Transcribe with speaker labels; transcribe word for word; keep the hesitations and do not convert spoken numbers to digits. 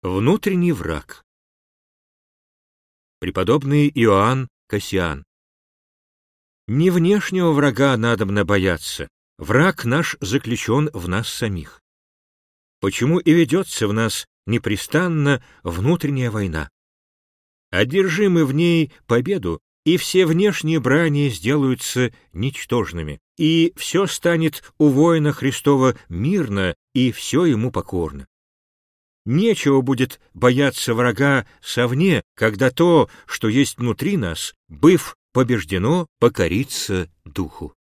Speaker 1: Внутренний враг. Преподобный Иоанн Кассиан. Не внешнего врага надобно бояться, враг наш заключен в нас самих. Почему и ведется в нас непрестанно внутренняя война? Одержим мы в ней победу, и все внешние брани сделаются ничтожными, и все станет у воина Христова мирно, и все ему покорно. Нечего будет бояться врага совне, когда то, что есть внутри нас, быв побеждено, покорится духу.